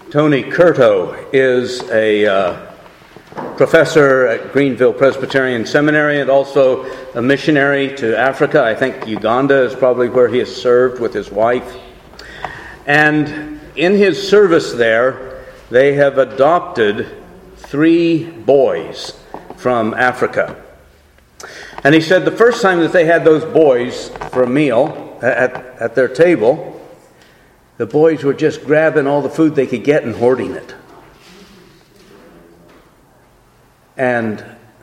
Tony Curto is a professor at Greenville Presbyterian Seminary and also a missionary to Africa. I think Uganda is probably where he has served with his wife. And in his service there, they have adopted 3 boys from Africa. And he said the first time that they had those boys for a meal at their table, the boys were just grabbing all the food they could get and hoarding it. And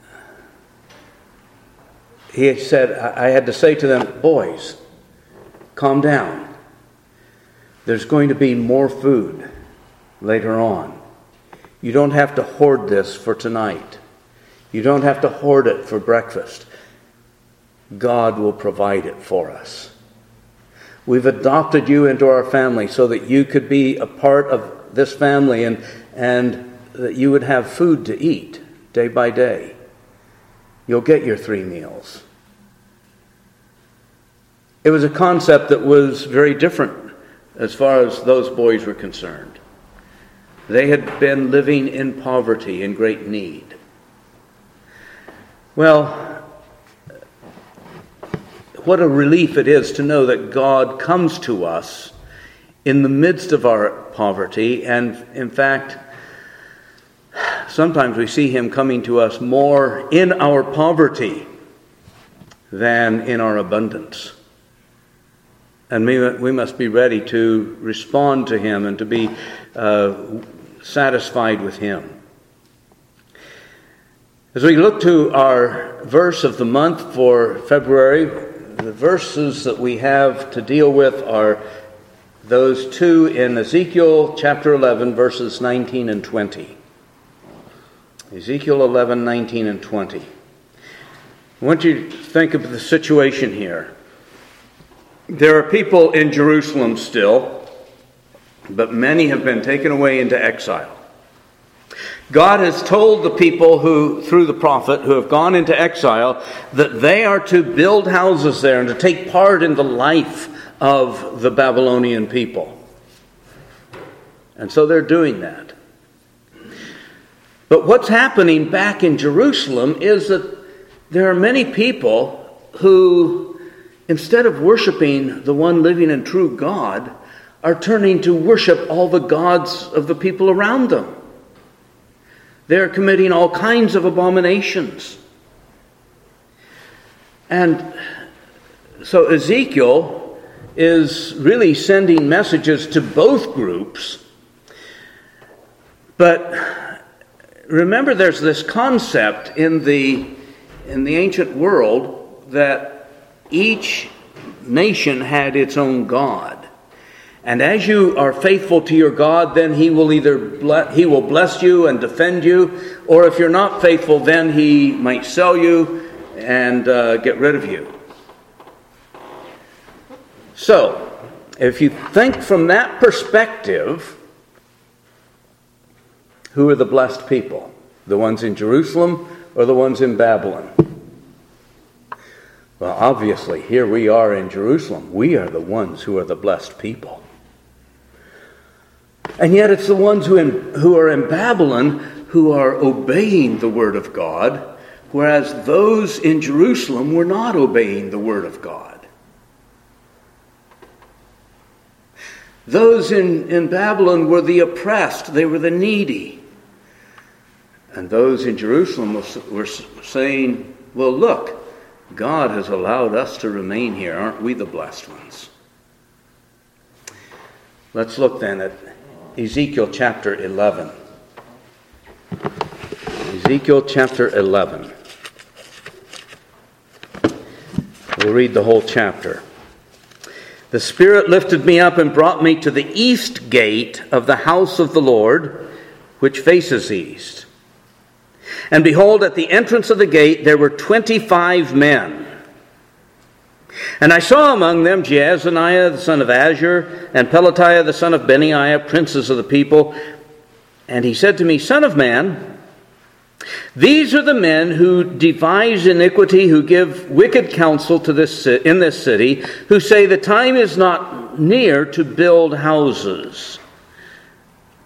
he said, I had to say to them, boys, calm down. There's going to be more food later on. You don't have to hoard this for tonight. You don't have to hoard it for breakfast. God will provide it for us. We've adopted you into our family so that you could be a part of this family and that you would have food to eat day by day. You'll get your 3 meals. It was a concept that was very different as far as those boys were concerned. They had been living in poverty, in great need. Well, what a relief it is to know that God comes to us in the midst of our poverty. And in fact, sometimes we see Him coming to us more in our poverty than in our abundance. And we must be ready to respond to Him and to be satisfied with Him. As we look to our verse of the month for February, the verses that we have to deal with are those 2 in Ezekiel chapter 11, verses 19 and 20. Ezekiel 11, 19 and 20. I want you to think of the situation here. There are people in Jerusalem still, but many have been taken away into exile. God has told the people who, through the prophet, who have gone into exile, that they are to build houses there and to take part in the life of the Babylonian people. And so they're doing that. But what's happening back in Jerusalem is that there are many people who, instead of worshiping the one living and true God, are turning to worship all the gods of the people around them. They're committing all kinds of abominations. And so Ezekiel is really sending messages to both groups. But remember, there's this concept in the ancient world that each nation had its own God. And as you are faithful to your God, then He will He will bless you and defend you, or if you're not faithful, then He might sell you and get rid of you. So, if you think from that perspective, who are the blessed people? The ones in Jerusalem or the ones in Babylon? Well, obviously, here we are in Jerusalem. We are the ones who are the blessed people. And yet it's the ones who are in Babylon who are obeying the Word of God, whereas those in Jerusalem were not obeying the Word of God. Those in Babylon were the oppressed, they were the needy. And those in Jerusalem were saying, well, look, God has allowed us to remain here. Aren't we the blessed ones? Let's look then at Ezekiel chapter 11. Ezekiel chapter 11. We'll read the whole chapter. The Spirit lifted me up and brought me to the east gate of the house of the Lord, which faces east. And behold, at the entrance of the gate there were 25 men. And I saw among them Jaazaniah the son of Azur, and Pelatiah the son of Benaiah, princes of the people. And he said to me, Son of man, these are the men who devise iniquity, who give wicked counsel to in this city, who say the time is not near to build houses.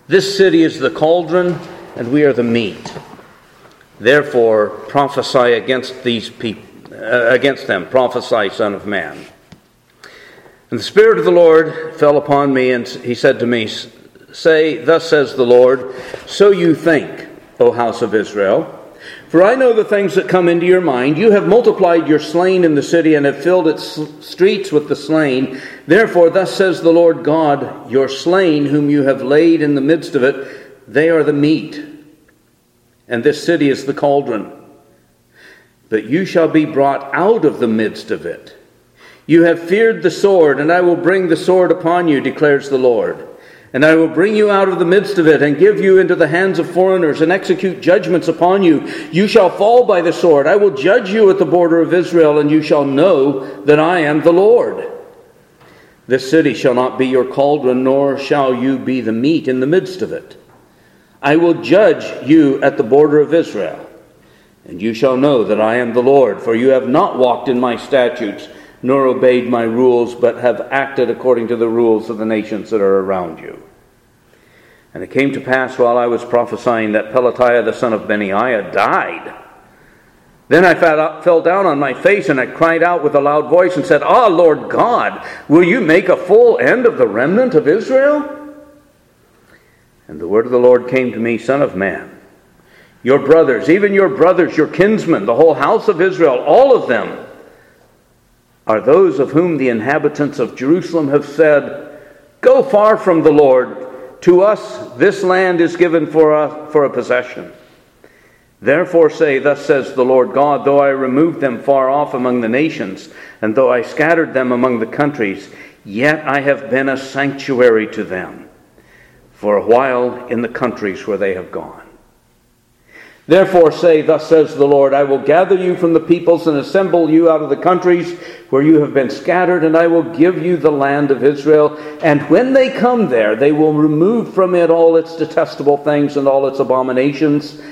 This city is the cauldron, and we are the meat. Therefore, prophesy against these people, against them. Prophesy, Son of Man. And the Spirit of the Lord fell upon me, and he said to me, Say, thus says the Lord, so you think, O house of Israel. For I know the things that come into your mind. You have multiplied your slain in the city, and have filled its streets with the slain. Therefore, thus says the Lord God, your slain, whom you have laid in the midst of it, they are the meat. And this city is the cauldron. But you shall be brought out of the midst of it. You have feared the sword, and I will bring the sword upon you, declares the Lord. And I will bring you out of the midst of it, and give you into the hands of foreigners, and execute judgments upon you. You shall fall by the sword. I will judge you at the border of Israel, and you shall know that I am the Lord. This city shall not be your cauldron, nor shall you be the meat in the midst of it. I will judge you at the border of Israel, and you shall know that I am the Lord, for you have not walked in my statutes, nor obeyed my rules, but have acted according to the rules of the nations that are around you. And it came to pass while I was prophesying that Pelatiah the son of Benaiah died. Then I fell down on my face, and I cried out with a loud voice and said, Ah, Lord God, will you make a full end of the remnant of Israel? And the word of the Lord came to me, Son of man, your brothers, even your brothers, your kinsmen, the whole house of Israel, all of them, are those of whom the inhabitants of Jerusalem have said, Go far from the Lord. To us this land is given for a possession. Therefore say, Thus says the Lord God, though I removed them far off among the nations, and though I scattered them among the countries, yet I have been a sanctuary to them for a while in the countries where they have gone. Therefore say, Thus says the Lord, I will gather you from the peoples and assemble you out of the countries where you have been scattered, and I will give you the land of Israel. And when they come there, they will remove from it all its detestable things and all its abominations.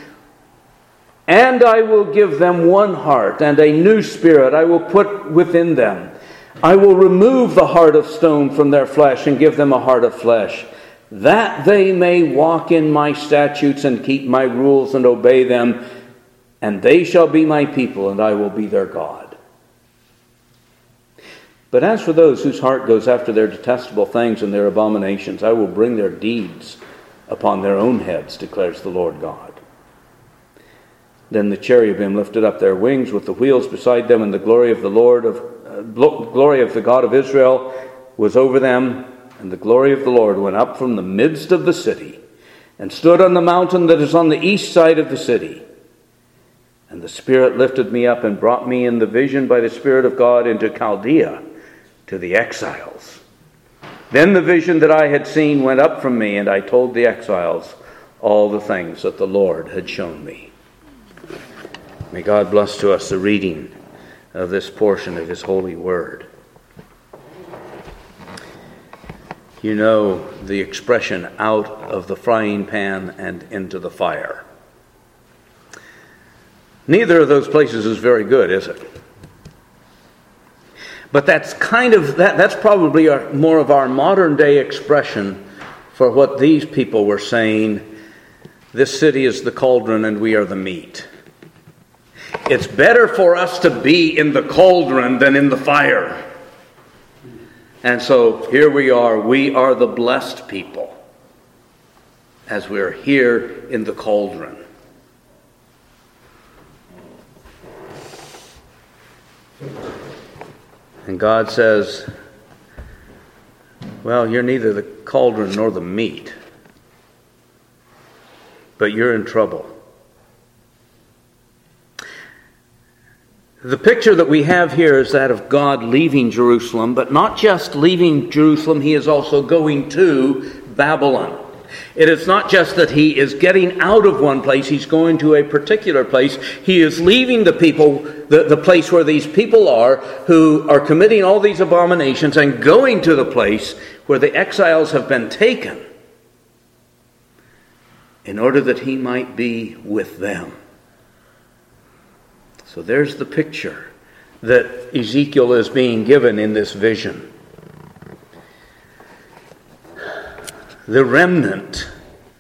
And I will give them one heart, and a new spirit I will put within them. I will remove the heart of stone from their flesh and give them a heart of flesh, that they may walk in my statutes and keep my rules and obey them, and they shall be my people, and I will be their God. But as for those whose heart goes after their detestable things and their abominations, I will bring their deeds upon their own heads, declares the Lord God. Then the cherubim lifted up their wings with the wheels beside them, and the glory of the glory of the God of Israel was over them. And the glory of the Lord went up from the midst of the city, and stood on the mountain that is on the east side of the city. And the Spirit lifted me up and brought me in the vision by the Spirit of God into Chaldea, to the exiles. Then the vision that I had seen went up from me, and I told the exiles all the things that the Lord had shown me. May God bless to us the reading of this portion of His holy word. You know the expression, out of the frying pan and into the fire. Neither of those places is very good, is it? But that's that's probably more of our modern day expression for what these people were saying. This city is the cauldron and we are the meat. It's better for us to be in the cauldron than in the fire. And so here we are the blessed people, as we're here in the cauldron. And God says, well, you're neither the cauldron nor the meat, but you're in trouble. The picture that we have here is that of God leaving Jerusalem, but not just leaving Jerusalem, He is also going to Babylon. It is not just that He is getting out of one place, He's going to a particular place. He is leaving the people, the place where these people are, who are committing all these abominations, and going to the place where the exiles have been taken, in order that He might be with them. So there's the picture that Ezekiel is being given in this vision. The remnant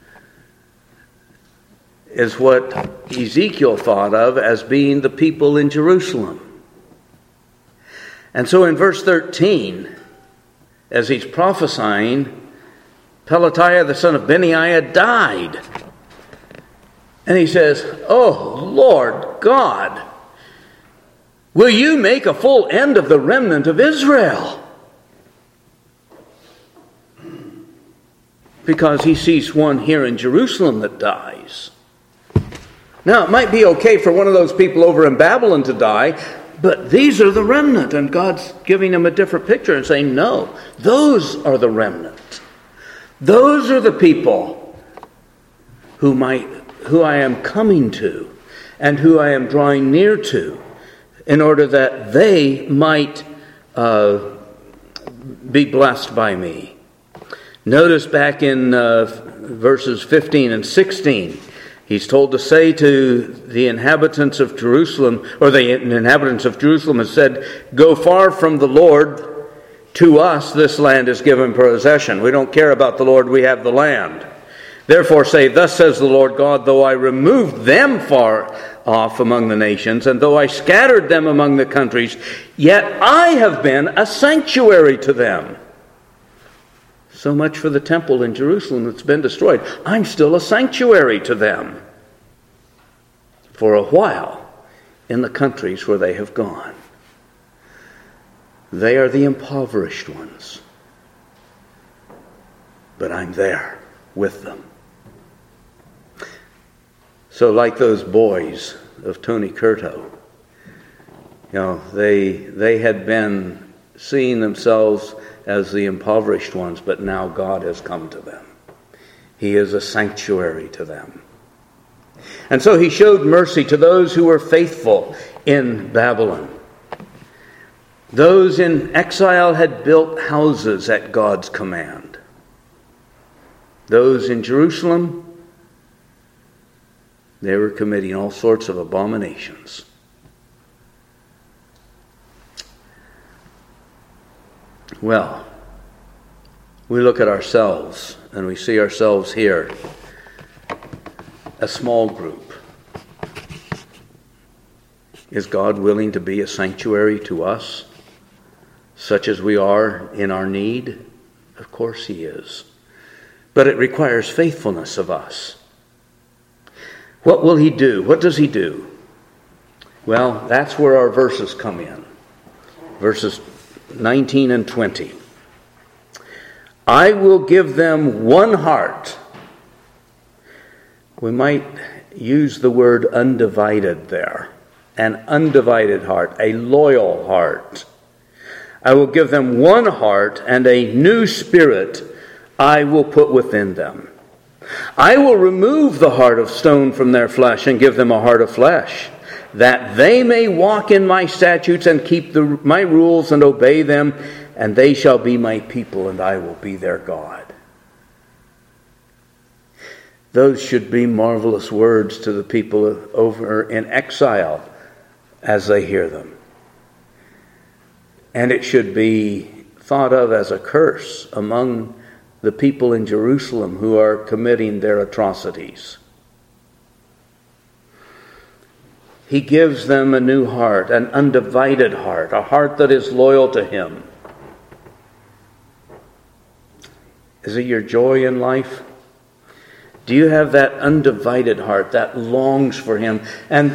is what Ezekiel thought of as being the people in Jerusalem. And so in verse 13, as he's prophesying, Pelatiah the son of Benaiah died. And he says, "Oh, Lord God, will you make a full end of the remnant of Israel?" Because he sees one here in Jerusalem that dies. Now, it might be okay for one of those people over in Babylon to die, but these are the remnant, and God's giving them a different picture and saying, no, those are the remnant. Those are the people who I am coming to and who I am drawing near to in order that they might be blessed by me. Notice back in verses 15 and 16, he's told to say to the inhabitants of Jerusalem, or the inhabitants of Jerusalem has said, "Go far from the Lord. To us this land is given possession." We don't care about the Lord, we have the land. "Therefore say, Thus says the Lord God, though I removed them far off among the nations, and though I scattered them among the countries, yet I have been a sanctuary to them." So much for the temple in Jerusalem that's been destroyed. I'm still a sanctuary to them for a while in the countries where they have gone. They are the impoverished ones, but I'm there with them. So like those boys of Tony Curto, they had been seeing themselves as the impoverished ones, but now God has come to them. He is a sanctuary to them. And so he showed mercy to those who were faithful in Babylon. Those in exile had built houses at God's command. Those in Jerusalem, they were committing all sorts of abominations. Well, we look at ourselves and we see ourselves here, a small group. Is God willing to be a sanctuary to us, such as we are in our need? Of course He is. But it requires faithfulness of us. What will He do? What does He do? Well, that's where our verses come in. Verses 19 and 20. "I will give them one heart." We might use the word undivided there. An undivided heart, a loyal heart. "I will give them one heart, and a new spirit I will put within them. I will remove the heart of stone from their flesh and give them a heart of flesh, that they may walk in my statutes and keep my rules and obey them, and they shall be my people, and I will be their God." Those should be marvelous words to the people over in exile as they hear them. And it should be thought of as a curse among the people in Jerusalem who are committing their atrocities. He gives them a new heart, an undivided heart, a heart that is loyal to Him. Is it your joy in life? Do you have that undivided heart that longs for Him, and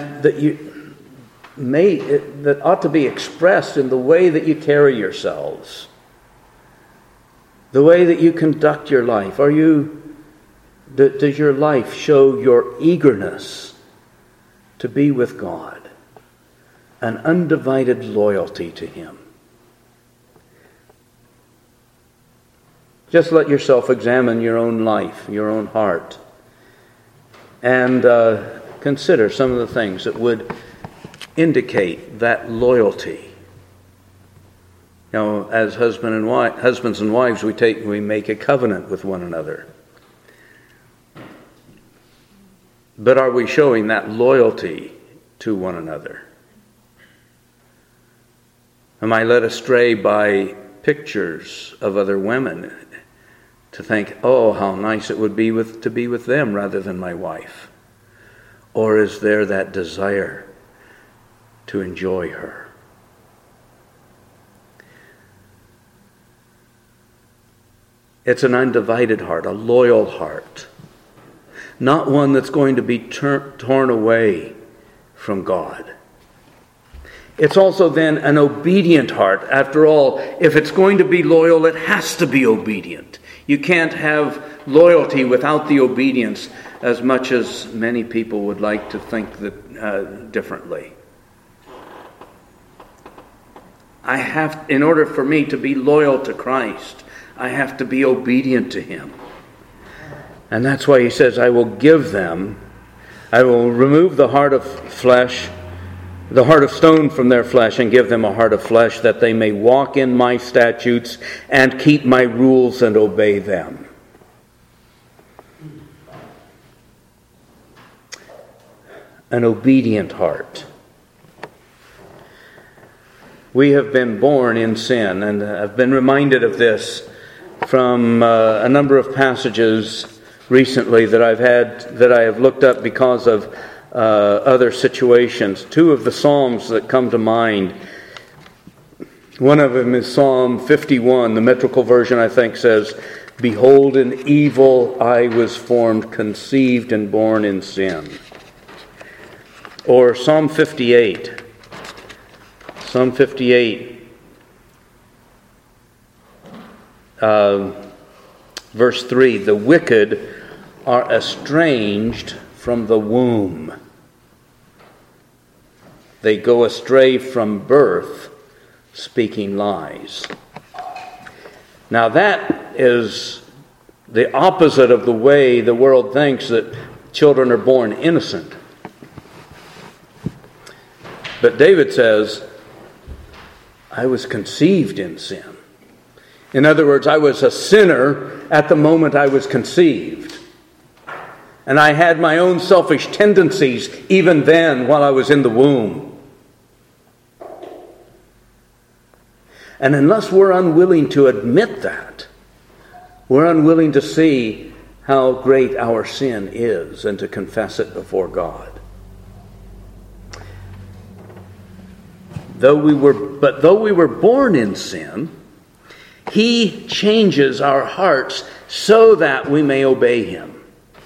that ought to be expressed in the way that you carry yourselves, the way that you conduct your life? Does your life show your eagerness to be with God, an undivided loyalty to Him? Just let yourself examine your own life, your own heart, and consider some of the things that would indicate that loyalty. As husbands and wives, we make a covenant with one another. But are we showing that loyalty to one another? Am I led astray by pictures of other women to think, oh, how nice it would be to be with them rather than my wife? Or is there that desire to enjoy her? It's an undivided heart, a loyal heart. Not one that's going to be torn away from God. It's also then an obedient heart. After all, if it's going to be loyal, it has to be obedient. You can't have loyalty without the obedience, as much as many people would like to think that differently. In order for me to be loyal to Christ, I have to be obedient to Him. And that's why He says, I will remove the heart of flesh, the heart of stone from their flesh, and give them a heart of flesh, that they may walk in my statutes and keep my rules and obey them. An obedient heart. We have been born in sin, and I've been reminded of this from a number of passages recently that I have looked up because of other situations. Two of the Psalms that come to mind. One of them is Psalm 51. The metrical version, I think, says, "Behold, in evil I was formed, conceived and born in sin." Or Psalm 58. Psalm 58, verse 3, "The wicked are estranged from the womb. They go astray from birth, speaking lies." Now that is the opposite of the way the world thinks that children are born innocent. But David says, I was conceived in sin. In other words, I was a sinner at the moment I was conceived. And I had my own selfish tendencies even then while I was in the womb. And unless we're unwilling to admit that, we're unwilling to see how great our sin is and to confess it before God. Though we were born in sin, He changes our hearts so that we may obey Him.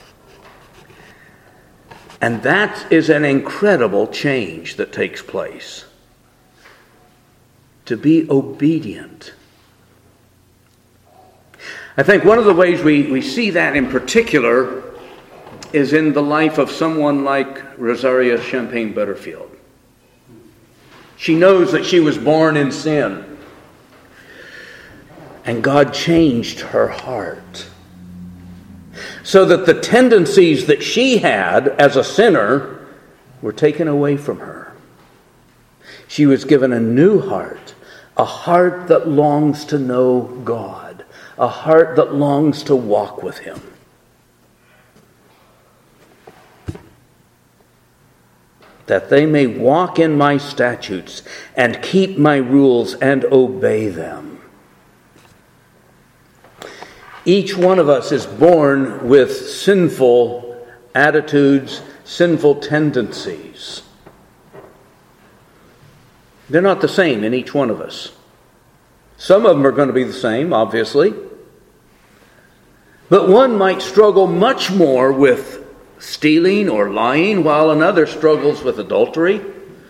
And that is an incredible change that takes place. To be obedient. I think one of the ways we see that in particular is in the life of someone like Rosaria Champagne Butterfield. She knows that she was born in sin. And God changed her heart. So that the tendencies that she had as a sinner were taken away from her. She was given a new heart. A heart that longs to know God. A heart that longs to walk with Him. That they may walk in my statutes and keep my rules and obey them. Each one of us is born with sinful attitudes, sinful tendencies. They're not the same in each one of us. Some of them are going to be the same, obviously. But one might struggle much more with stealing or lying, while another struggles with adultery.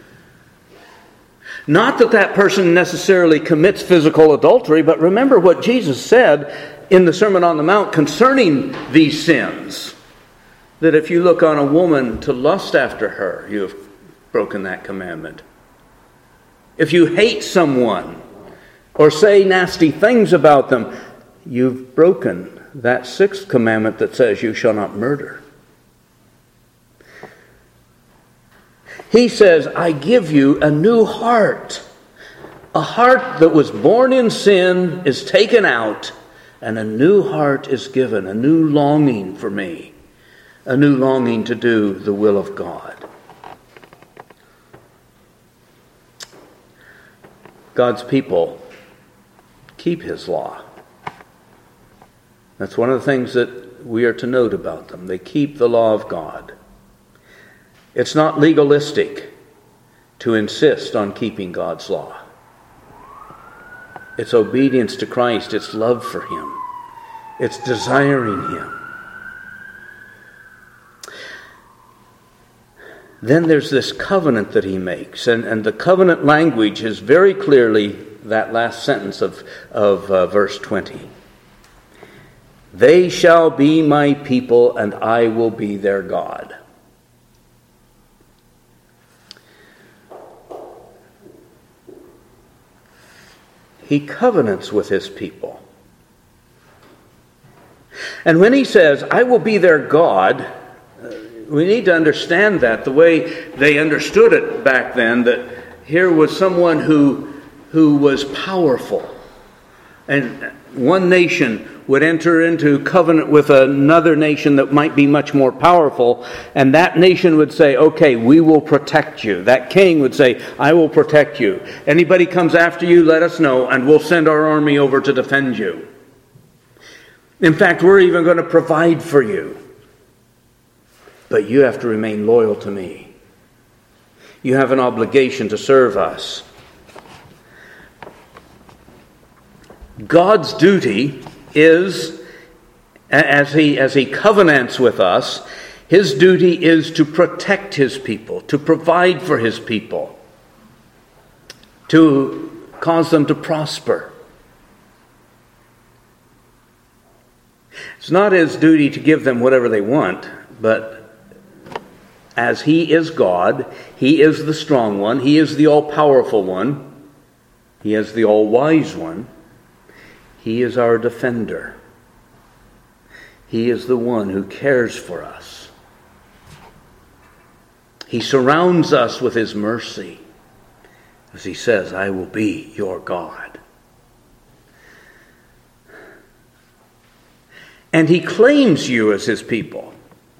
Not that that person necessarily commits physical adultery, but remember what Jesus said in the Sermon on the Mount concerning these sins. That if you look on a woman to lust after her, you have broken that commandment. If you hate someone or say nasty things about them, you've broken that sixth commandment that says you shall not murder. He says, I give you a new heart. A heart that was born in sin is taken out, and a new heart is given, a new longing for me, a new longing to do the will of God. God's people keep His law. That's one of the things that we are to note about them. They keep the law of God. It's not legalistic to insist on keeping God's law. It's obedience to Christ. It's love for Him. It's desiring Him. Then there's this covenant that He makes. And the covenant language is very clearly that last sentence of verse 20. They shall be my people, and I will be their God. He covenants with His people. And when He says, I will be their God, we need to understand that the way they understood it back then, that here was someone who was powerful. And one nation would enter into covenant with another nation that might be much more powerful, and that nation would say, okay, we will protect you. That king would say, I will protect you. Anybody comes after you, let us know, and we'll send our army over to defend you. In fact, we're even going to provide for you. But you have to remain loyal to me. You have an obligation to serve us. God's duty is, as he covenants with us, His duty is to protect His people, to provide for His people, to cause them to prosper. It's not His duty to give them whatever they want, but as He is God, He is the strong one, He is the all-powerful one, He is the all-wise one, He is our defender. He is the one who cares for us. He surrounds us with His mercy. As He says, I will be your God. And He claims you as His people.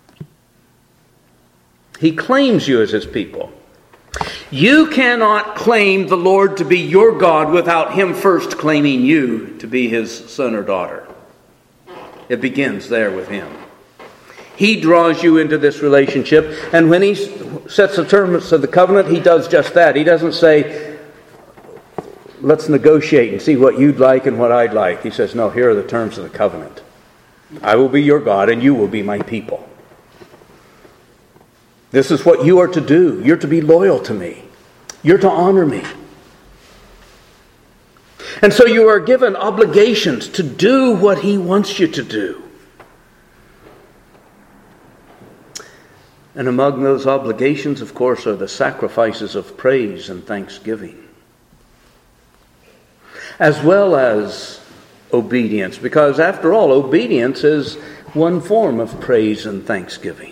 He claims you as His people. You cannot claim the Lord to be your God without Him first claiming you to be His son or daughter. It begins there with Him. He draws you into this relationship, and when He sets the terms of the covenant, He does just that. He doesn't say, let's negotiate and see what you'd like and what I'd like. He says, no, here are the terms of the covenant. I will be your God, and you will be my people. This is what you are to do. You're to be loyal to me. You're to honor me. And so you are given obligations to do what He wants you to do. And among those obligations, of course, are the sacrifices of praise and thanksgiving, as well as obedience, because after all, obedience is one form of praise and thanksgiving.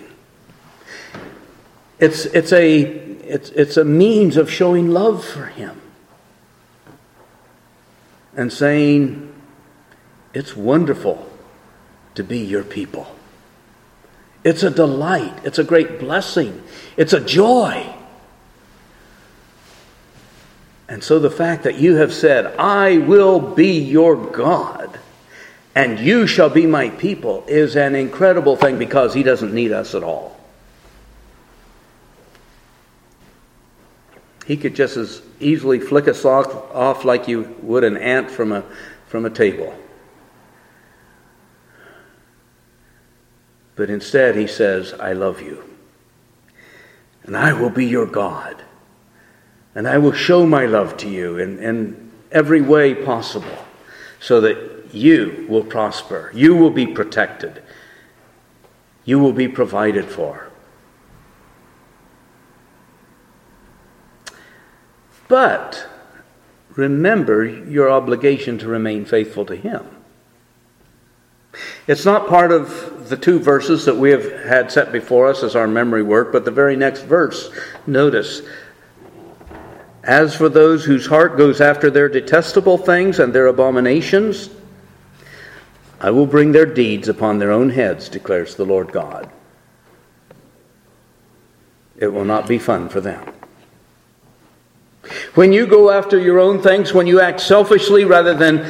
It's a means of showing love for Him and saying, it's wonderful to be your people. It's a delight. It's a great blessing. It's a joy. And so the fact that you have said, I will be your God and you shall be my people, is an incredible thing, because He doesn't need us at all. He could just as easily flick us off like you would an ant from a table. But instead He says, I love you. And I will be your God. And I will show my love to you in every way possible, so that you will prosper. You will be protected. You will be provided for. But remember your obligation to remain faithful to Him. It's not part of the two verses that we have had set before us as our memory work, but the very next verse, notice, as for those whose heart goes after their detestable things and their abominations, I will bring their deeds upon their own heads, declares the Lord God. It will not be fun for them. When you go after your own things, when you act selfishly rather than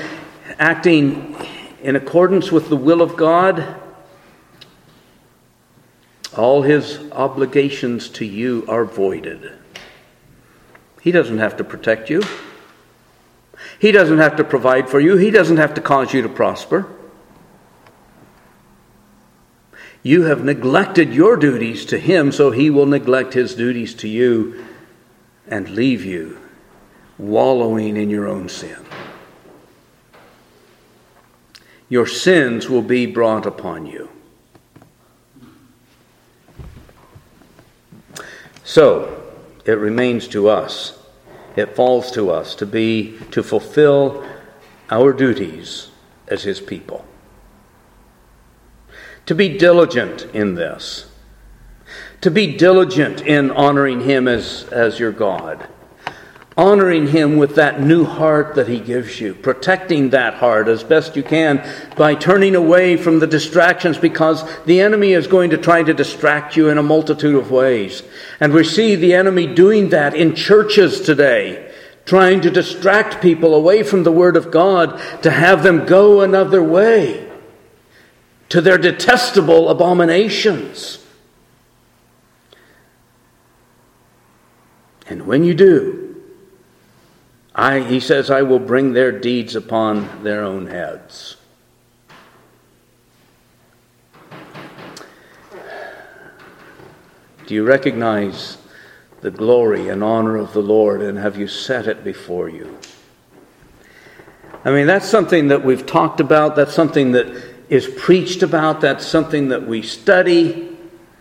acting in accordance with the will of God, All his obligations to you are voided. He doesn't have to protect you. He doesn't have to provide for you. He doesn't have to cause you to prosper. You have neglected your duties to him, so he will neglect his duties to you and leave you wallowing in your own sin. Your sins will be brought upon you. So, it remains to us, it falls to us to fulfill our duties as his people. To be diligent in this. To be diligent in honoring him as your God. Honoring him with that new heart that he gives you. Protecting that heart as best you can by turning away from the distractions, because the enemy is going to try to distract you in a multitude of ways. And we see the enemy doing that in churches today. Trying to distract people away from the Word of God to have them go another way. To their detestable abominations. And when you do, he says, I will bring their deeds upon their own heads. Do you recognize the glory and honor of the Lord, and have you set it before you? I mean, that's something that we've talked about. That's something that is preached about. That's something that we study.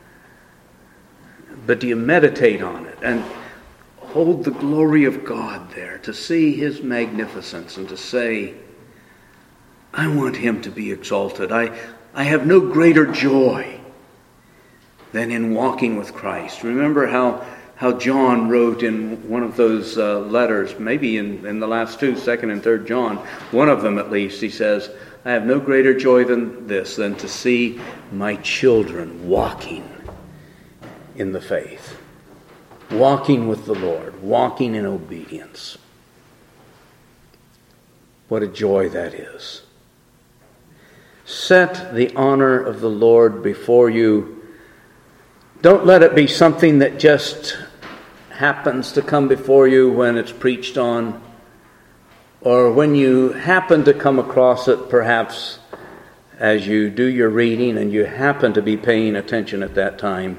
But do you meditate on it and hold the glory of God there, to see his magnificence and to say, I want him to be exalted. I have no greater joy than in walking with Christ. Remember how John wrote in one of those letters, maybe in the last two, 2nd and 3rd John, one of them at least, he says, I have no greater joy than this, than to see my children walking in the faith. Walking with the Lord, walking in obedience. What a joy that is. Set the honor of the Lord before you. Don't let it be something that just happens to come before you when it's preached on, or when you happen to come across it perhaps as you do your reading and you happen to be paying attention at that time.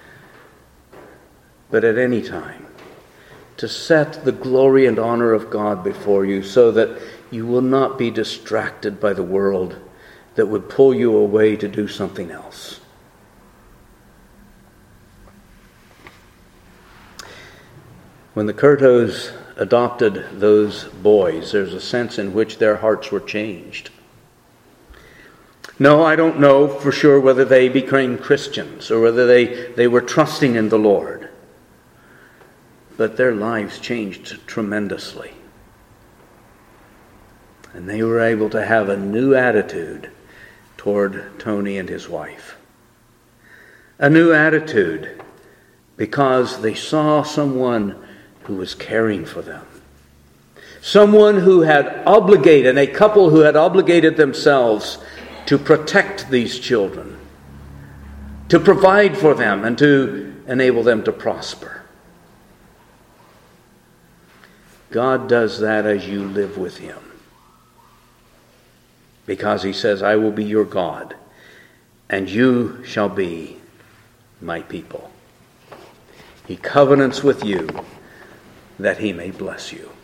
But at any time, to set the glory and honor of God before you so that you will not be distracted by the world that would pull you away to do something else. When the Curtos adopted those boys, there's a sense in which their hearts were changed. No, I don't know for sure whether they became Christians or whether they were trusting in the Lord. But their lives changed tremendously. And they were able to have a new attitude toward Tony and his wife. A new attitude because they saw someone who was caring for them. Someone who had obligated, a couple who had obligated themselves to protect these children, to provide for them and to enable them to prosper. God does that as you live with him. Because he says, I will be your God, and you shall be my people. He covenants with you that he may bless you.